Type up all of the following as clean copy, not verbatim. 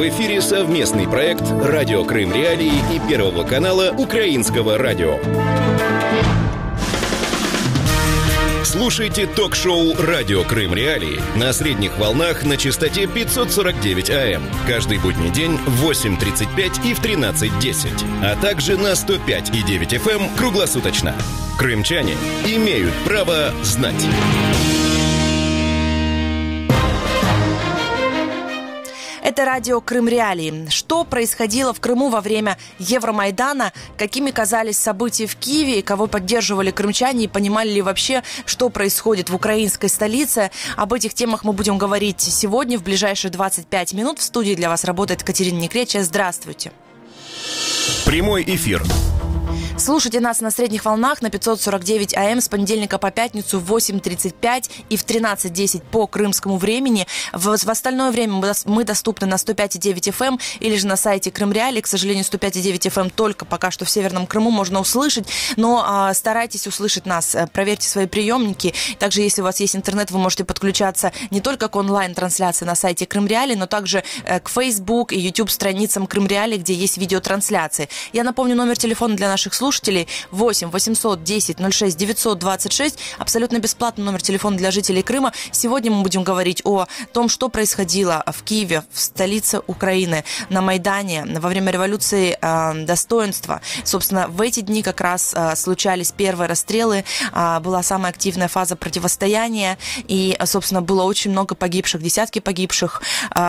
В эфире совместный проект «Радио Крым Реалии» и Первого канала Украинского радио. Слушайте ток-шоу «Радио Крым Реалии» на средних волнах на частоте 549 АМ. Каждый будний день в 8:35 и в 13:10. А также на 105,9 FM круглосуточно. Крымчане имеют право знать. Это радио Крым Реалии. Что происходило в Крыму во время Евромайдана? Какими казались события в Киеве? И кого поддерживали крымчане? И понимали ли вообще, что происходит в украинской столице? Об этих темах мы будем говорить сегодня, в ближайшие 25 минут. В студии для вас работает Катерина Некреча. Здравствуйте. Прямой эфир. Слушайте нас на средних волнах на 549 АМ с понедельника по пятницу в 8:35 и в 13:10 по крымскому времени. В остальное время мы доступны на 105,9 FM или же на сайте Крым Реалии. К сожалению, 105,9 FM только пока что в Северном Крыму можно услышать, но старайтесь услышать нас, проверьте свои приемники. Также, если у вас есть интернет, вы можете подключаться не только к онлайн-трансляции на сайте Крым Реалии, но также к Facebook и YouTube страницам Крым Реалии, где есть видеотрансляции. Я напомню номер телефона для наших слушателей 8 800 10 06 926. Абсолютно бесплатный номер телефона для жителей Крыма. Сегодня мы будем говорить о том, что происходило в Киеве, в столице Украины, на Майдане, во время революции достоинства. Собственно, в эти дни как раз случались первые расстрелы, была самая активная фаза противостояния, и, собственно, было очень много погибших, десятки погибших,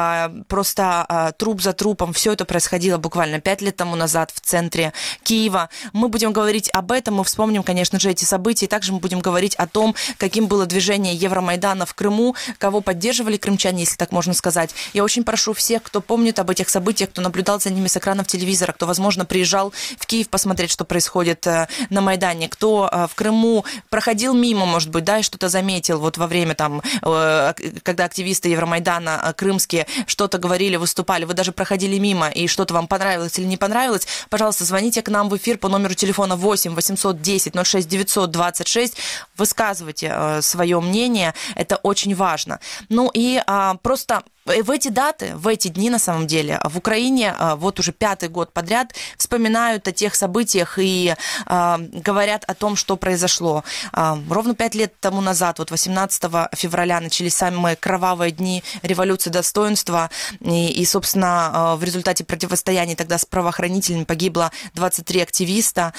просто труп за трупом. Все это происходило буквально 5 лет тому назад в центре Киева. Мы будем говорить об этом, мы вспомним, конечно же, эти события, и также мы будем говорить о том, каким было движение Евромайдана в Крыму, кого поддерживали крымчане, если так можно сказать. Я очень прошу всех, кто помнит об этих событиях, кто наблюдал за ними с экранов телевизора, кто, возможно, приезжал в Киев посмотреть, что происходит на Майдане, кто в Крыму проходил мимо, может быть, да, и что-то заметил вот во время там, когда активисты Евромайдана крымские что-то говорили, выступали, вы даже проходили мимо, и что-то вам понравилось или не понравилось, пожалуйста, звоните к нам в эфир по номеру телефона 8 810 06 926, высказывайте свое мнение, это очень важно. Ну и просто в эти даты, в эти дни, на самом деле, в Украине вот уже 5-й год подряд вспоминают о тех событиях и говорят о том, что произошло. Ровно 5 лет тому назад, вот 18 февраля, начались самые кровавые дни революции достоинства, и, собственно, в результате противостояния тогда с правоохранителями погибло 23 активиста.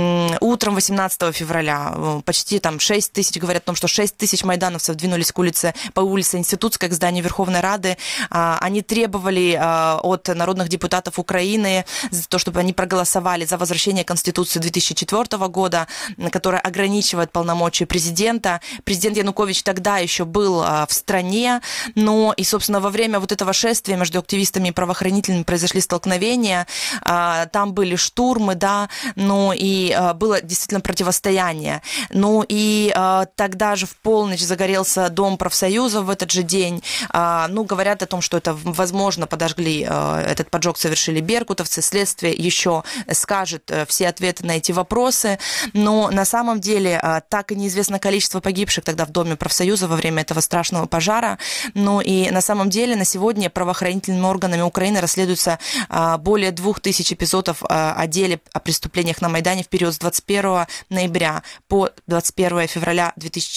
Утром 18 февраля почти там 6 тысяч, говорят о том, что 6 тысяч майдановцев двинулись по улице Институтской к зданию Верховной Рады. Они требовали от народных депутатов Украины за то, чтобы они проголосовали за возвращение Конституции 2004 года, которая ограничивает полномочия президента. Президент Янукович тогда еще был в стране, но и, собственно, во время вот этого шествия между активистами и правоохранителями произошли столкновения, там были штурмы, да, ну и было действительно противостояние. Ну и тогда же в полночь загорелся Дом профсоюзов в этот же день. Ну, говорят о том, что это, возможно, подожгли, этот поджог совершили беркутовцы. Следствие еще скажет все ответы на эти вопросы. Но на самом деле так и неизвестно количество погибших тогда в Доме профсоюза во время этого страшного пожара. Ну и на самом деле на сегодня правоохранительными органами Украины расследуются более 2000 эпизодов о деле о преступлениях на Майдане в период с 21 ноября по 21 февраля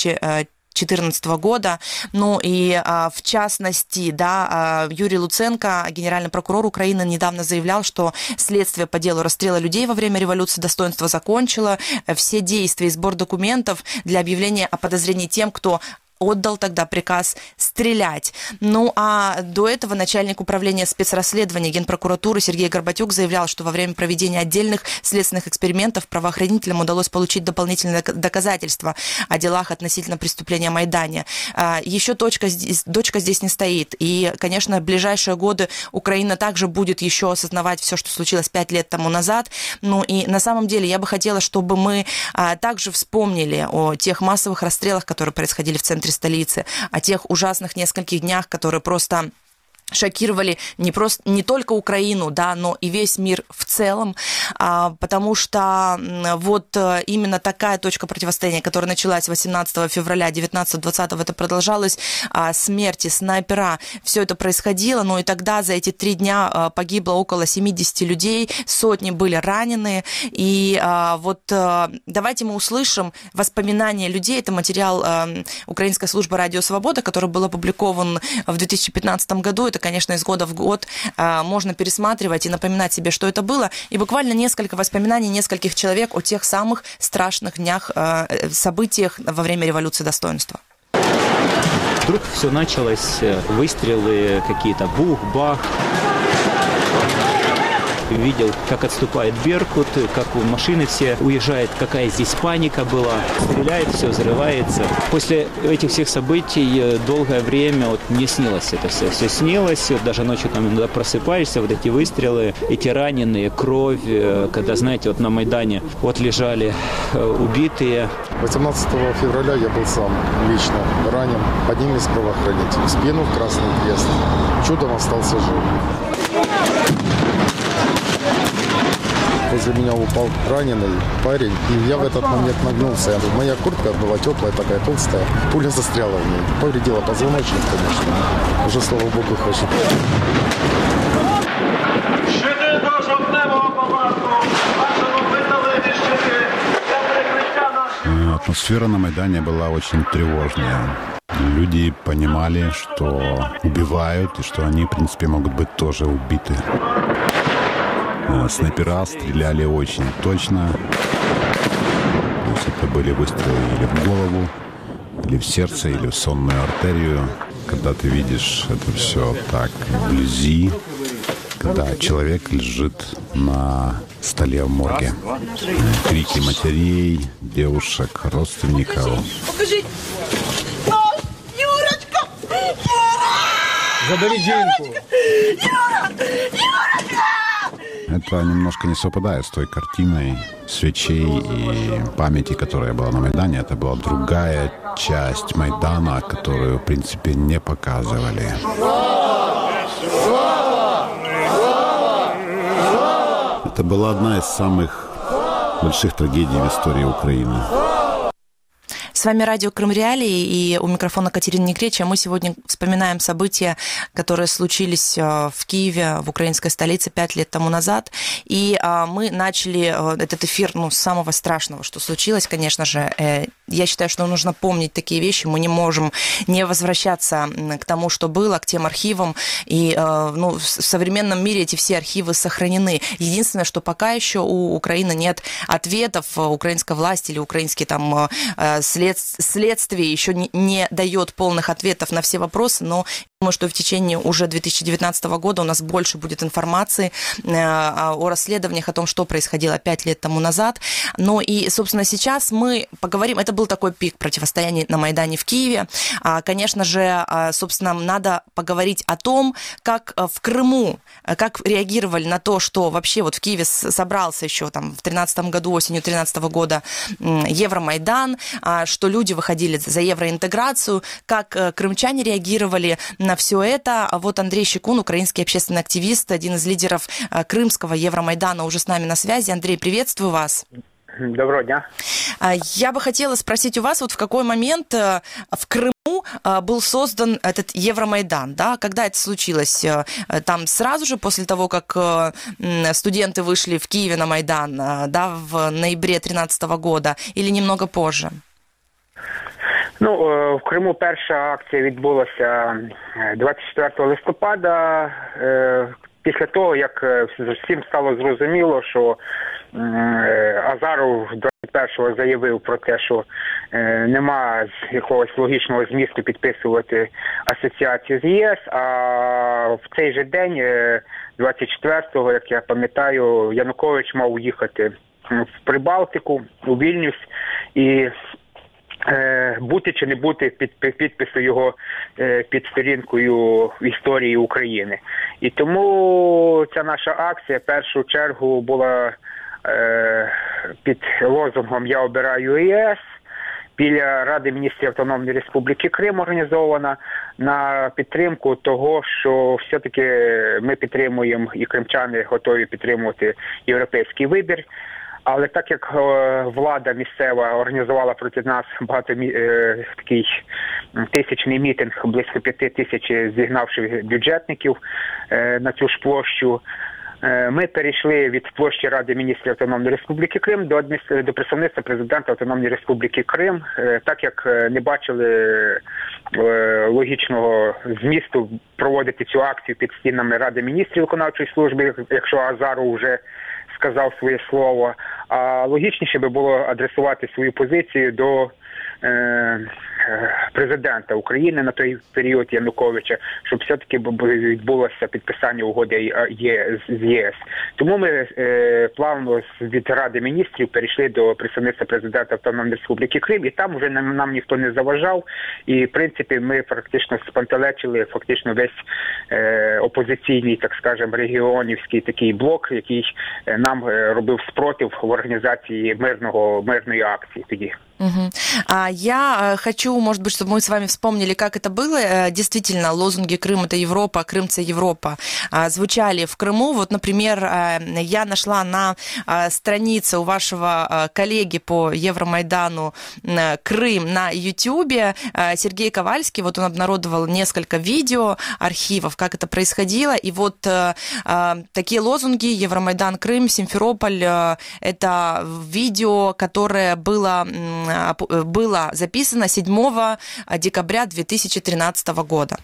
2014 года. Ну и в частности, да, Юрий Луценко, генеральный прокурор Украины, недавно заявлял, что следствие по делу расстрела людей во время революции достоинства закончило все действия и сбор документов для объявления о подозрении тем, кто отдал тогда приказ стрелять. Ну, а до этого начальник управления спецрасследований Генпрокуратуры Сергей Горбатюк заявлял, что во время проведения отдельных следственных экспериментов правоохранителям удалось получить дополнительные доказательства о делах относительно преступления Майдане. Еще точка здесь не стоит. И, конечно, в ближайшие годы Украина также будет еще осознавать все, что случилось 5 лет тому назад. Ну, и на самом деле я бы хотела, чтобы мы также вспомнили о тех массовых расстрелах, которые происходили в центре столицы, о тех ужасных нескольких днях, которые просто шокировали не только Украину, да, но и весь мир в целом, потому что вот именно такая точка противостояния, которая началась 18 февраля, 19-20, это продолжалось, смерти снайпера, все это происходило, но и тогда за эти 3 дня погибло около 70 людей, сотни были ранены, и вот давайте мы услышим воспоминания людей, это материал Украинской службы «Радио Свобода», который был опубликован в 2015 году, это, конечно, из года в год можно пересматривать и напоминать себе, что это было. И буквально несколько воспоминаний нескольких человек о тех самых страшных днях, событиях во время революции достоинства. Вдруг все началось, выстрелы какие-то, бух-бах. Видел, как отступает «Беркут», как машины все уезжают, какая здесь паника была. Стреляет, все взрывается. После этих всех событий долгое время вот мне снилось это все. Все снилось, вот даже ночью там иногда просыпаешься, вот эти выстрелы, эти раненые, кровь, когда, знаете, вот на Майдане вот лежали убитые. 18 февраля я был сам лично ранен одним из правоохранителей. В спину в Красный Крест. Чудом остался жив. Возле меня упал раненый парень, и я в этот момент нагнулся. Моя куртка была теплая, такая толстая. Пуля застряла в ней. Повредила позвоночник, конечно. Уже, слава богу, хорошо. Атмосфера на Майдане была очень тревожная. Люди понимали, что убивают, и что они, в принципе, могут быть тоже убиты. Снайпера стреляли очень точно. То есть это были выстрелы или в голову, или в сердце, или в сонную артерию. Когда ты видишь это все так вблизи, когда человек лежит на столе в морге. Крики матерей, девушек, родственников. Покажи! Юрочка! Забери деньги! Это немножко не совпадает с той картиной свечей и памяти, которая была на Майдане. Это была другая часть Майдана, которую, в принципе, не показывали. Это была одна из самых больших трагедий в истории Украины. С вами радио Крым Реалии, и у микрофона Катерина Негреча. Мы сегодня вспоминаем события, которые случились в Киеве, в украинской столице 5 лет тому назад. И мы начали этот эфир с самого страшного, что случилось, конечно же. Я считаю, что нужно помнить такие вещи. Мы не можем не возвращаться к тому, что было, к тем архивам. И в современном мире эти все архивы сохранены. Единственное, что пока еще у Украины нет ответов, украинской власти или украинские там следствие еще не дает полных ответов на все вопросы, но думаю, что в течение уже 2019 года у нас больше будет информации о расследованиях, о том, что происходило 5 лет тому назад. Но и, собственно, сейчас мы поговорим, это был такой пик противостояния на Майдане в Киеве. Конечно же, собственно, надо поговорить о том, как в Крыму, как реагировали на то, что вообще вот в Киеве собрался еще там в 2013 году, осенью 2013 года Евромайдан, что люди выходили за евроинтеграцию, как крымчане реагировали на все это. Вот Андрей Щекун, украинский общественный активист, один из лидеров крымского Евромайдана, уже с нами на связи. Андрей, приветствую вас. Доброго дня. Я бы хотела спросить у вас, вот в какой момент в Крыму был создан этот Евромайдан, да? Когда это случилось? Там сразу же после того, как студенты вышли в Киеве на Майдан, да, в ноябре 2013 года, или немного позже? В Криму перша акція відбулася 24 листопада, після того, як всім стало зрозуміло, що Азаров 21-го заявив про те, що нема якогось логічного змісту підписувати асоціацію з ЄС, а в цей же день, 24-го, як я пам'ятаю, Янукович мав їхати в Прибалтику, у Вільнюс, і бути чи не бути підпису його під сторінкою історії України. І тому ця наша акція в першу чергу була під лозунгом «Я обираю ЄС». біля Ради міністрів Автономної Республіки Крим організована на підтримку того, що все-таки ми підтримуємо і кримчани готові підтримувати європейський вибір. Але так як влада місцева організувала проти нас такий тисячний мітинг, близько 5 тисяч зігнавши бюджетників на цю ж площу, ми перейшли від площі Ради міністрів Автономної Республіки Крим до представництва президента Автономної Республіки Крим, так як не бачили логічного змісту проводити цю акцію під стінами Ради міністрів виконавчої служби, якщо Азаров вже сказав своє слово, а логічніше би було адресувати свою позицію до президента України на той період Януковича, щоб все-таки відбулося підписання угоди з ЄС. Тому ми плавно від Ради міністрів перейшли до представництва президента Автономної Республіки Крим, і там вже нам ніхто не заважав, і в принципі ми практично спантелечили весь опозиційний, так скажемо, регіонівський такий блок, який нам робив спротив в організації мирної акції тоді. Угу. Я хочу, может быть, чтобы мы с вами вспомнили, как это было. Действительно, лозунги «Крым – это Европа», «Крым – это Европа» звучали в Крыму. Вот, например, я нашла на странице у вашего коллеги по Евромайдану «Крым» на Ютубе Сергей Ковальский. Вот он обнародовал несколько видео, архивов, как это происходило. И вот такие лозунги «Евромайдан, Крым», «Симферополь» – это видео, которое было записано 7 декабря 2013 года.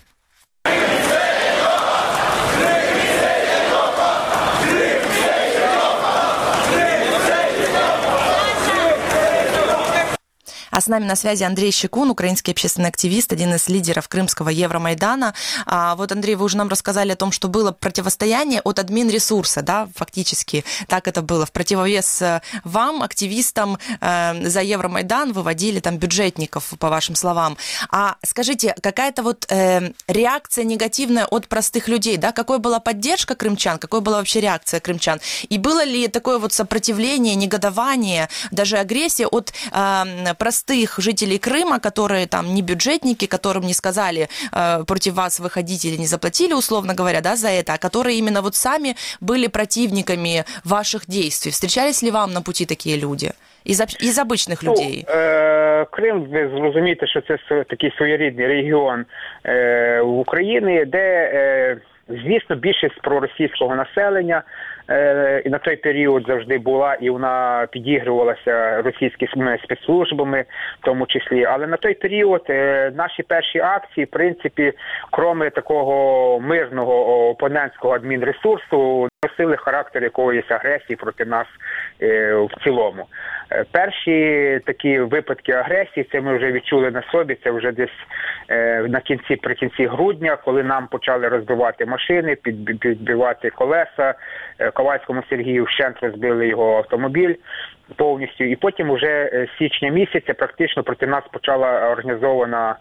А с нами на связи Андрей Щекун, украинский общественный активист, один из лидеров крымского Евромайдана. Вот, Андрей, вы уже нам рассказали о том, что было противостояние от админресурса, да, фактически так это было. В противовес вам, активистам за Евромайдан, выводили там бюджетников, по вашим словам. А скажите, какая-то вот реакция негативная от простых людей, да? Какой была поддержка крымчан, какой была вообще реакция крымчан? И было ли такое вот сопротивление, негодование, даже агрессия от простых жителей Крыма, которые там не бюджетники, которым не сказали против вас выходить или не заплатили, условно говоря, да, за это, а которые именно вот сами были противниками ваших действий? Встречались ли вам на пути такие люди? Из обычных людей? Крим, ви зрозумієте, що це такий своєрідний регіон в Україні, де, звісно, більшість проросійського населення, і на той період завжди була, і вона підігрувалася російськими спецслужбами, в тому числі. Але на той період наші перші акції, в принципі, крім такого мирного опонентського адмінресурсу, носили характер якоїсь агресії проти нас в цілому. Перші такі випадки агресії, це ми вже відчули на собі, це вже десь наприкінці грудня, коли нам почали розбивати машини, підбивати колеса. Ковальському Сергію вщент розбили його автомобіль повністю. І потім вже з січня місяця практично проти нас почала організована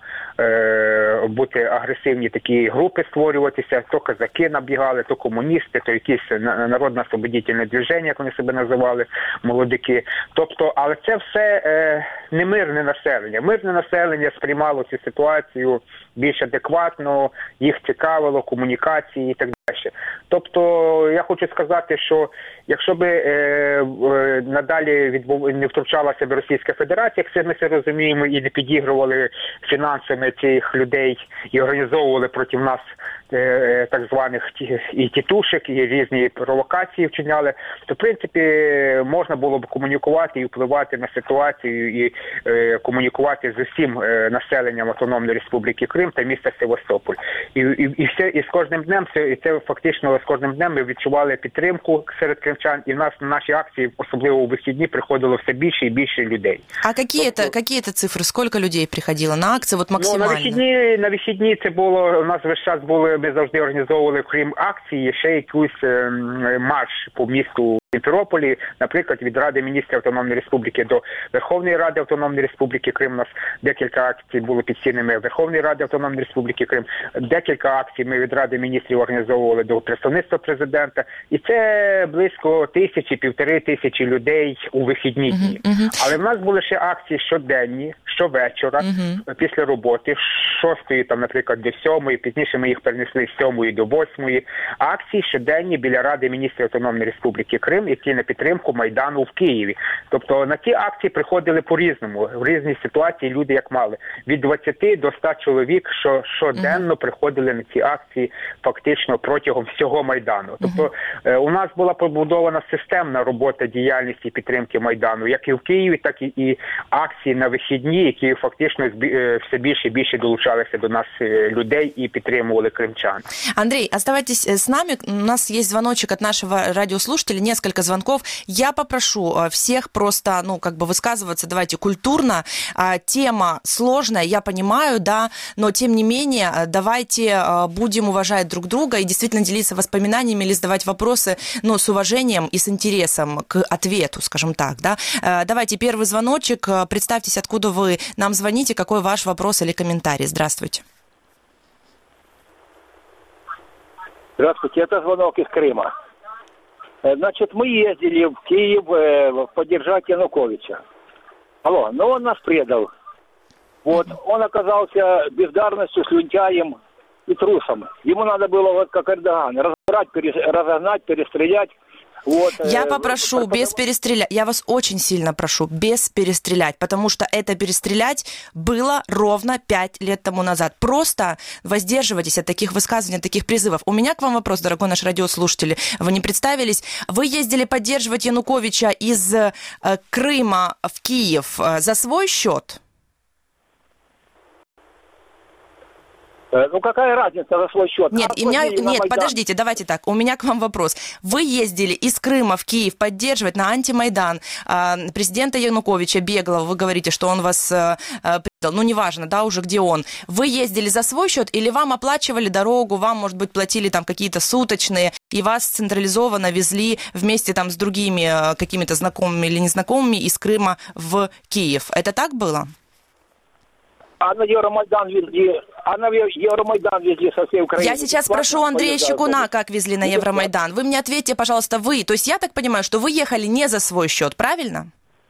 бути агресивні такі групи створюватися. То казаки набігали, то комуністи, то якісь народно-освободительне движення, як вони себе називали, молодики. Тобто, але це все не мирне населення. Мирне населення сприймало цю ситуацію більш адекватно, їх цікавило, комунікації і так далі. Тобто, я хочу сказати, що якщо би надалі не втручалася б Російська Федерація, як ми це розуміємо, і не підігрували фінансами цих людей і організовували проти нас так званих і тітушек, і різні провокації вчиняли, то, в принципі, можна було б комунікувати і впливати на ситуацію, і комунікувати з усім населенням Автономної Республіки Крим та міста Севастополь. І з кожним днем, це фактично з кожним днем ми відчували підтримку серед кримчан, і в нас на наші акції, особливо у вихідні, приходило все більше і більше людей. А які це цифри? Скільки людей приходило на акції, от максимально? На вихідні це було, у нас весь час були, ми завжди організовували, крім акції, ще якийсь марш по місту Сімферополі, наприклад, від Ради міністрів Автономної Республіки до Верховної Ради Автономної Республіки Крим. У нас декілька акцій було під стінами Верховної Ради Автономної Республіки Крим. Декілька акцій ми від Ради міністрів організовували до представництва президента. І це близько 1000-1500 тисячі людей у вихідні дні. Але в нас були ще акції щоденні, щовечора, після роботи, з 6-ї, там, наприклад, до 7-ї, пізніше ми їх перенесли з 7-ї до 8-ї. Акції щоденні біля Ради міністрів Автономної Республіки Крим, які на підтримку Майдану в Києві. Тобто на ці акції приходили по-різному, в різні ситуації люди як мали. Від 20 до 100 чоловік, що щоденно приходили на ці акції фактично протягом всього Майдану. Тобто у нас була побудована системна робота діяльності і підтримки Майдану, як і в Києві, так і акції на вихідні, які фактично все більше і більше долучалися до нас людей и підтримували крымчан. Андрей, оставайтесь с нами. У нас есть звоночек от нашего радиослушателя, несколько звонков. Я попрошу всех просто, высказываться, давайте, культурно. Тема сложная, я понимаю, да, но тем не менее, давайте будем уважать друг друга и действительно делиться воспоминаниями или задавать вопросы, с уважением и с интересом к ответу, скажем так, да. Давайте первый звоночек. Представьтесь, откуда вы нам звоните, какой ваш вопрос или комментарий. Здравствуйте. Здравствуйте, это звонок из Крыма. Значит, мы ездили в Киев поддержать Януковича. Но он нас предал. Вот, он оказался бездарностью, слюнтяем и трусом. Ему надо было, как Эрдоган, разогнать, перестрелять. Вот, я попрошу без перестрелять, я вас очень сильно прошу, без перестрелять, потому что это перестрелять было ровно 5 лет тому назад. Просто воздерживайтесь от таких высказываний, от таких призывов. У меня к вам вопрос, дорогой наш радиослушатель, вы не представились. Вы ездили поддерживать Януковича из Крыма в Киев за свой счет? Какая разница за свой счет? Нет, подождите, давайте так. У меня к вам вопрос. Вы ездили из Крыма в Киев поддерживать на антимайдан президента Януковича Беглова. Вы говорите, что он вас предал. Неважно, да, уже где он. Вы ездили за свой счет или вам оплачивали дорогу, вам, может быть, платили там какие-то суточные, и вас централизованно везли вместе там с другими какими-то знакомыми или незнакомыми из Крыма в Киев? Это так было? А на Евромайдан везли со всей Украины. Я сейчас спрошу Андрея Щекуна, как везли на Евромайдан. Вы мне ответьте, пожалуйста, вы. То есть я так понимаю, что вы ехали не за свой счет, правильно?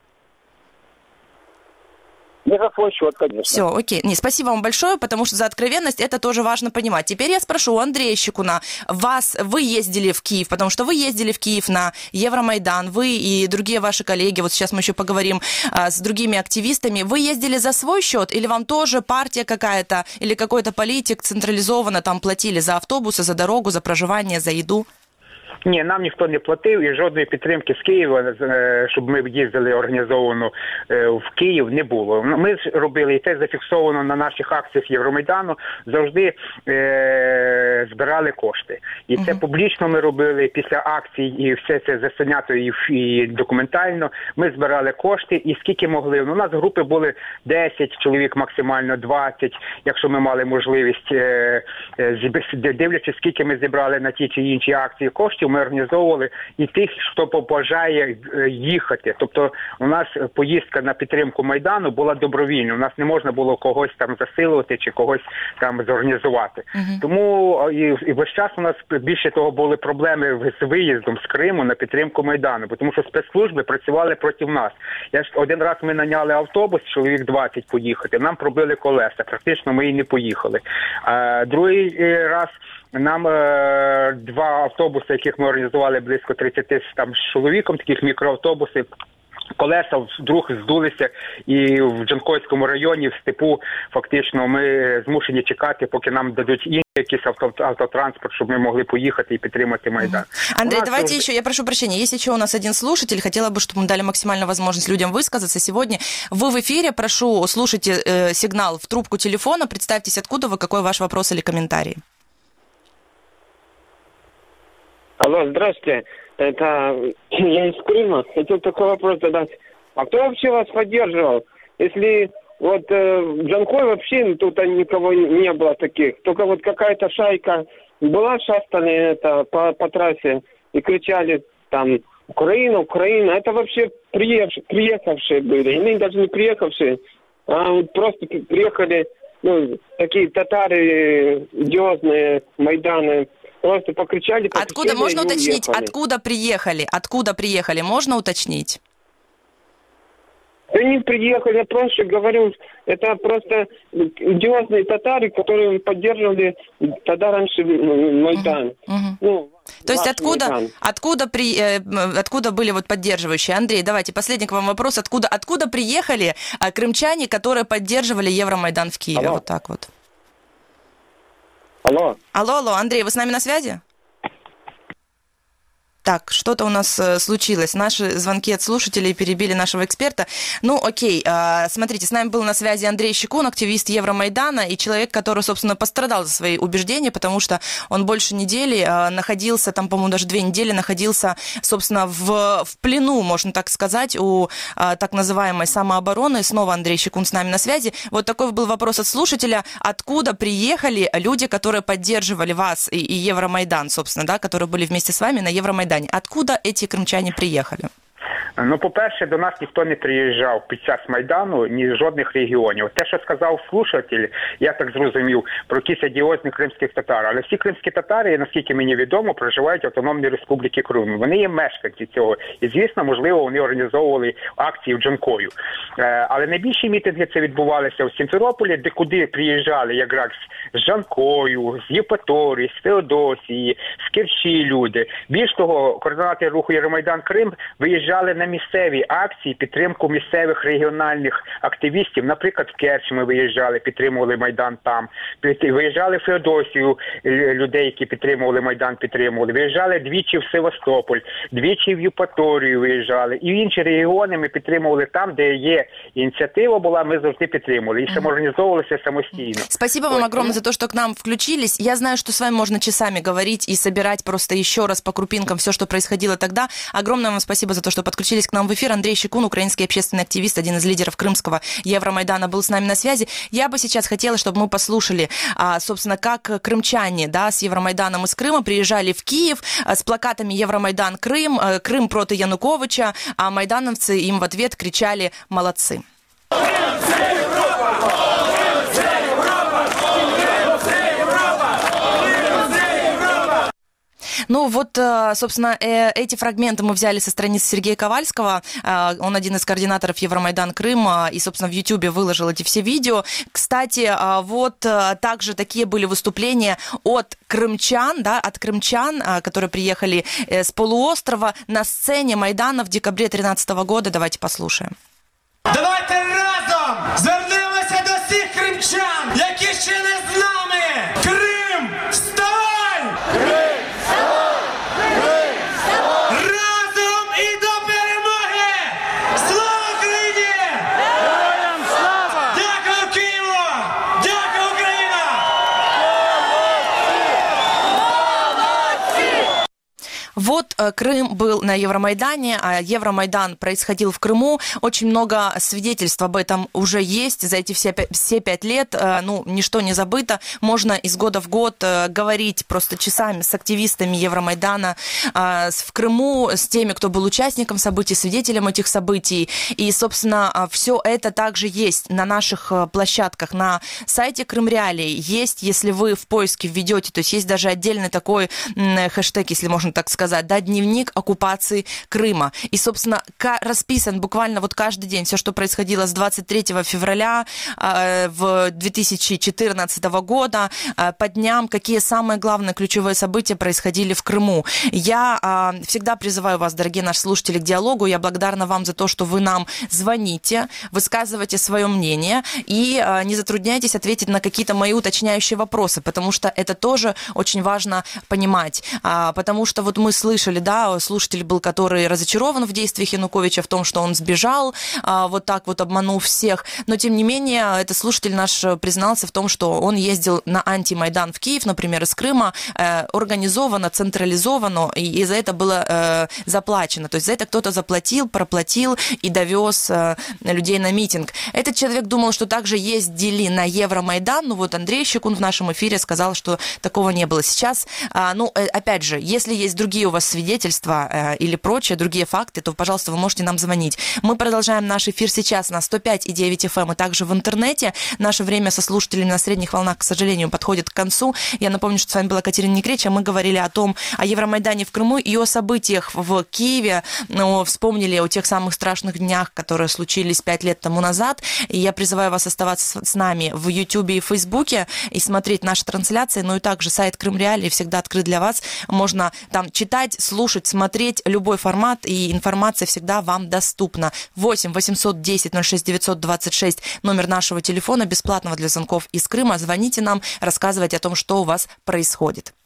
Не за свой счет, конечно. Все, окей. Спасибо вам большое, потому что за откровенность это тоже важно понимать. Теперь я спрошу у Андрея Щекуна. Вы ездили в Киев, потому что вы ездили в Киев на Евромайдан, вы и другие ваши коллеги, вот сейчас мы еще поговорим с другими активистами. Вы ездили за свой счет или вам тоже партия какая-то или какой-то политик централизованно там платили за автобусы, за дорогу, за проживание, за еду? Ні, нам ніхто не платив і жодної підтримки з Києва, щоб ми їздили організовано в Київ, не було. Ми ж робили, і це зафіксовано на наших акціях Євромайдану, завжди збирали кошти. І це публічно ми робили після акцій, і все це заснято і документально. Ми збирали кошти, і скільки могли. У нас групи були 10 чоловік, максимально 20, якщо ми мали можливість, дивлячись, скільки ми зібрали на ті чи інші акції коштів, ми організовували і тих, хто побажає їхати. Тобто у нас поїздка на підтримку Майдану була добровільна. У нас не можна було когось там засилувати чи когось там зорганізувати. Тому і весь час у нас більше того були проблеми з виїздом з Криму на підтримку Майдану, тому що спецслужби працювали проти нас. Один раз ми наняли автобус, чоловік 20 поїхати, нам пробили колеса, практично ми і не поїхали. Другий раз нам два автобуси, яких ми організували близько 30 там з чоловіком, таких мікроавтобуси, колеса вдруг здулися, і в Джанкойському районі, в степу, фактично ми змушені чекати, поки нам дадуть інші якийсь автотранспорт, чтобы мы могли поехать и підтримати Майдан. Андрей, давайте еще, я прошу прощения, есть еще у нас один слушатель, хотела бы, чтобы мы дали максимальную возможность людям высказаться сегодня. Вы в эфире, прошу, слушайте сигнал в трубку телефона, представьтесь, откуда вы, какой ваш вопрос или комментарий. Алло, здравствуйте, это я из Крыма. Хотел такой вопрос задать. А кто вообще вас поддерживал? Если вот в Джанкой вообще тут никого не было таких. Только вот какая-то шайка была, шастали по трассе и кричали там Украина, это вообще приехавшие были, или даже не приехавшие, а вот просто приехали, такие татары идиозные, Майданы, просто покричали. Откуда, можно уточнить, уехали. Откуда приехали, можно уточнить? Они приехали, я просто говорю, это просто идиозные татары, которые поддерживали тогда раньше Майдан. То есть откуда были вот поддерживающие? Андрей, давайте последний к вам вопрос. Откуда приехали крымчане, которые поддерживали Евромайдан в Киеве? Алло. Вот так вот. Алло, Андрей, вы с нами на связи? Так, что-то у нас случилось. Наши звонки от слушателей перебили нашего эксперта. Окей, смотрите, с нами был на связи Андрей Щекун, активист Евромайдана, и человек, который, собственно, пострадал за свои убеждения, потому что он больше недели находился, там, по-моему, даже 2 недели находился, собственно, в плену, можно так сказать, у так называемой самообороны. Снова Андрей Щекун с нами на связи. Вот такой был вопрос от слушателя. Откуда приехали люди, которые поддерживали вас и Евромайдан, собственно, да, которые были вместе с вами на Евромайдане? Откуда эти крымчане приехали? По-перше, до нас ніхто не приїжджав під час Майдану, ні з жодних регіонів. Те, що сказав слушатель, я так зрозумів, про якісь одіозні кримських татар. Але всі кримські татари, наскільки мені відомо, проживають в Автономній Республіці Крим. Вони є мешканці цього. І, звісно, можливо, вони організовували акції в Джанкою. Але найбільші мітинги це відбувалися в Сімферополі, де куди приїжджали якраз з Джанкою, з Євпаторії, з Феодосії, з Керчі люди. Більш того, координатори руху Євромайдан Крим виїжджали на місцеві акції, підтримку місцевих регіональних активістів. Наприклад, в Керчі ми виїжджали, підтримували Майдан там. Виїжджали в Феодосію, людей, які підтримували Майдан, підтримували. Виїжджали двічі в Севастополь, двічі в Євпаторію виїжджали. І в інші регіони ми підтримували там, де є ініціатива була, ми завжди підтримували. І самоорганізовувалися самостійно. Спасибо вам огромное за то, что к нам включились. Я знаю, что с вами можно часами говорить и собирать просто еще раз по крупинкам все, что происходило тогда. Огромное вам спасибо за то, что подключились к нам в эфир. Андрей Щекун, украинский общественный активист, один из лидеров крымского Евромайдана, был с нами на связи. Я бы сейчас хотела, чтобы мы послушали, собственно, как крымчане, да, с Евромайданом из Крыма приезжали в Киев с плакатами «Евромайдан Крым», «Крым против Януковича», а майдановцы им в ответ кричали «Молодцы». Собственно, эти фрагменты мы взяли со страницы Сергея Ковальского. Он один из координаторов Евромайдан Крым и, собственно, в Ютьюбе выложил эти все видео. Кстати, также такие были выступления от крымчан, которые приехали с полуострова на сцене Майдана в декабре 2013 года. Давайте послушаем. Давайте разом звернемося до всіх кримчан, які ще не з нами. Крим, вставай! Крим, вставай! Крим, вставай! Разом і до перемоги! Слава Україні! Героям слава! Дякую Києву! Дякую Україна! Крым был на Евромайдане, а Евромайдан происходил в Крыму. Очень много свидетельств об этом уже есть за эти все 5 лет. Ничто не забыто. Можно из года в год говорить просто часами с активистами Евромайдана в Крыму, с теми, кто был участником событий, свидетелем этих событий. И, собственно, все это также есть на наших площадках. На сайте Крым Реалии есть, если вы в поиске введете, то есть есть даже отдельный такой хэштег, если можно так сказать, да, дневник оккупации Крыма. И, собственно, расписан буквально каждый день все, что происходило с 23 февраля 2014 года по дням, какие самые главные ключевые события происходили в Крыму. Я всегда призываю вас, дорогие наши слушатели, к диалогу. Я благодарна вам за то, что вы нам звоните, высказываете свое мнение и не затрудняйтесь ответить на какие-то мои уточняющие вопросы, потому что это тоже очень важно понимать. Потому что мы слышали, да, слушатель был, который разочарован в действиях Януковича, в том, что он сбежал, обманув всех. Но, тем не менее, этот слушатель наш признался в том, что он ездил на антимайдан в Киев, например, из Крыма, организованно, централизованно, и за это было заплачено. То есть за это кто-то проплатил и довез людей на митинг. Этот человек думал, что также ездили на Евромайдан, Андрей Щекун в нашем эфире сказал, что такого не было. Сейчас, опять же, если есть другие другие у вас свидетельства или прочие, другие факты, то, пожалуйста, вы можете нам звонить. Мы продолжаем наш эфир сейчас на 105,9 FM и также в интернете. Наше время со слушателями на средних волнах, к сожалению, подходит к концу. Я напомню, что с вами была Катерина Некреча. Мы говорили о Евромайдане в Крыму и о событиях в Киеве. Вспомнили о тех самых страшных днях, которые случились 5 лет тому назад. И я призываю вас оставаться с нами в Ютубе и Фейсбуке и смотреть наши трансляции. Ну и также сайт Крым Реалии всегда открыт для вас. Можно там читать, слушать, смотреть любой формат, и информация всегда вам доступна. 8 810 06 926 номер нашего телефона, бесплатного для звонков из Крыма. Звоните нам, рассказывайте о том, что у вас происходит.